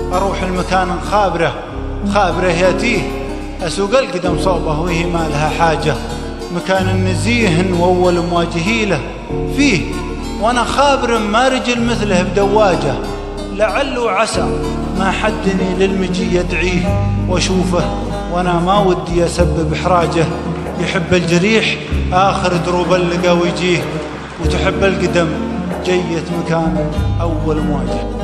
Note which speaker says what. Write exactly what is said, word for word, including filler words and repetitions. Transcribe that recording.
Speaker 1: أروح المكان خابره خابره ياتيه، أسوق القدم صوبه وهي ما لها حاجة، مكان النزيه وأول مواجهي له فيه، وأنا خابر ما رجل مثله بدواجه، لعل وعسى ما حدني للمجي يدعيه وأشوفه وأنا ما ودي أسبب إحراجه، يحب الجريح آخر دروب اللقى ويجيه، وتحب القدم جية مكان أول مواجه.